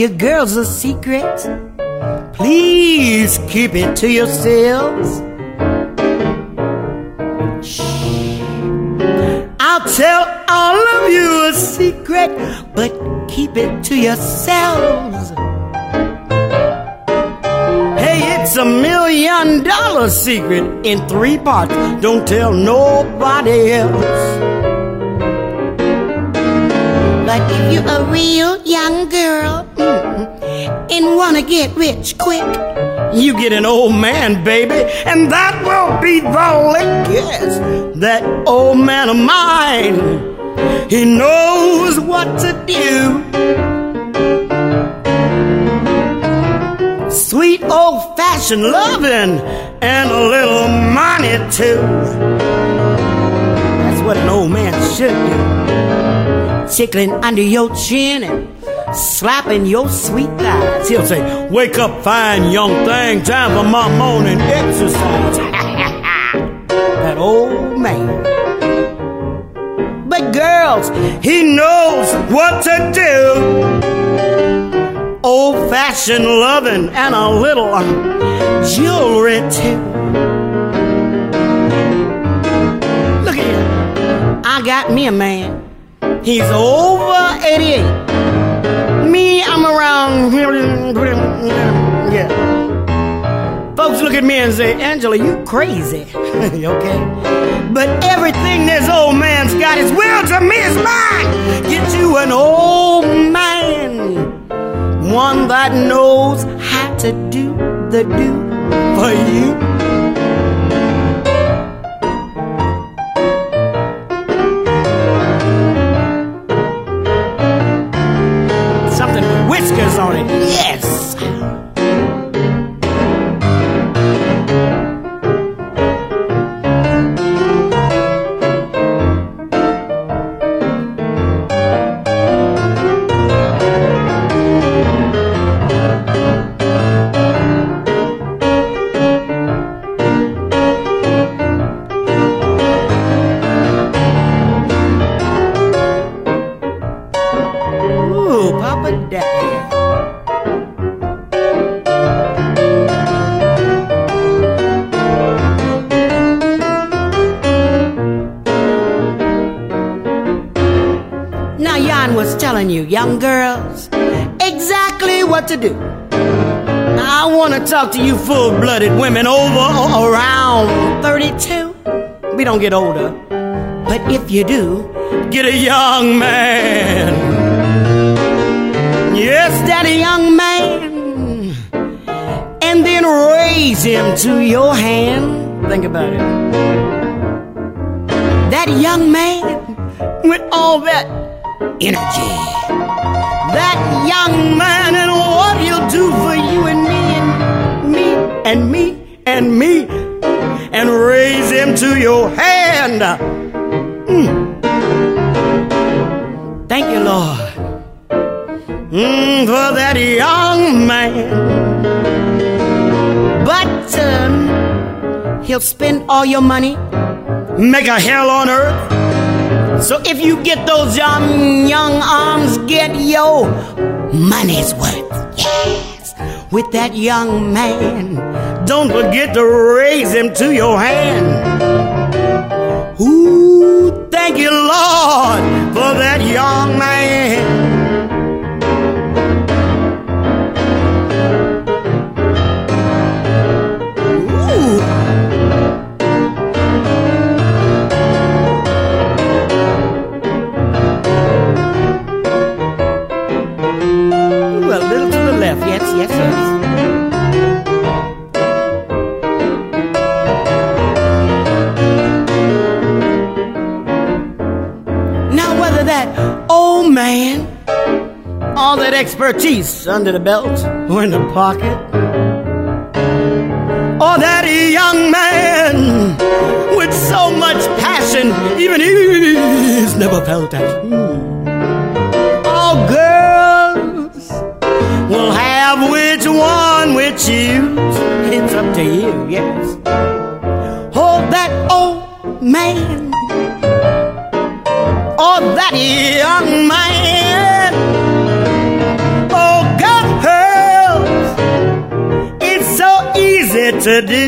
you girls a secret? Please keep it to yourselves. Shh. I'll tell all of you a secret, but keep it to yourselves. Hey, it's $1 million secret in 3 parts. Don't tell nobody else. But if you're a real young girl and wanna get rich quick, you get an old man, baby, and that will be the lick. Yes, that old man of mine, he knows what to do. Sweet old-fashioned loving and a little money too. That's what an old man should do. Tickling under your chin and slapping your sweet thighs. He'll say, wake up, fine young thing, time for my morning exercise. That old man. But girls, he knows what to do. Old-fashioned loving and a little jewelry too. Look at him. I got me a man. He's over 88. Me, I'm around. Yeah. Folks look at me and say, Angela, you crazy. Okay? But everything this old man's got is will to me is mine. Get you an old man. One that knows how to do the do for you. Something with whiskers on it, yes. You young girls, exactly what to do. I want to talk to you full-blooded women over or around 32. We don't get older, but if you do, get a young man. Yes, daddy, young man. And then raise him to your hand. Think about it. That young man with all that energy. That young man and what he'll do for you and me and me and me and me and raise him to your hand. Thank you, Lord, for that young man. But he'll spend all your money, make a hell on earth. So if you get those young arms, get your money's worth. Yes, with that young man. Don't forget to raise him to your hand. Ooh, thank you, Lord, for that young man. Yes. Now whether that old man, all that expertise under the belt or in the pocket, or that young man with so much passion, even he's never felt that. All girls will have which one we choose. It's up to you, yes. Oh, that old man, or that young man. Oh, God. to do.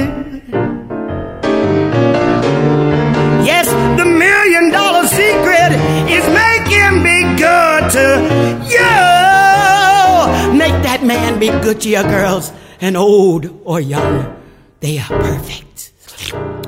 Yes, the $1 million secret is making me good to you. Make that man be good to your girls, and old or young, they are perfect.